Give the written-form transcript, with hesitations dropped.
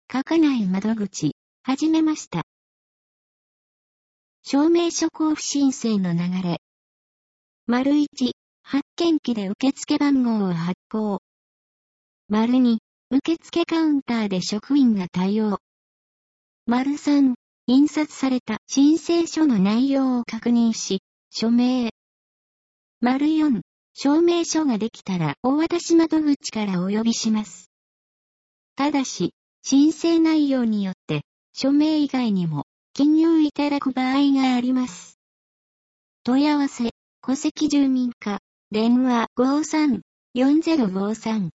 書かない窓口、始めました。証明書交付申請の流れ。①、発券機で受付番号を発行。②、受付カウンターで職員が対応。③、印刷された申請書の内容を確認し、署名。�4、証明書ができたらお渡し窓口からお呼びします。ただし、申請内容によって、署名以外にも記入いただく場合があります。問い合わせ、戸籍住民課、電話53-4053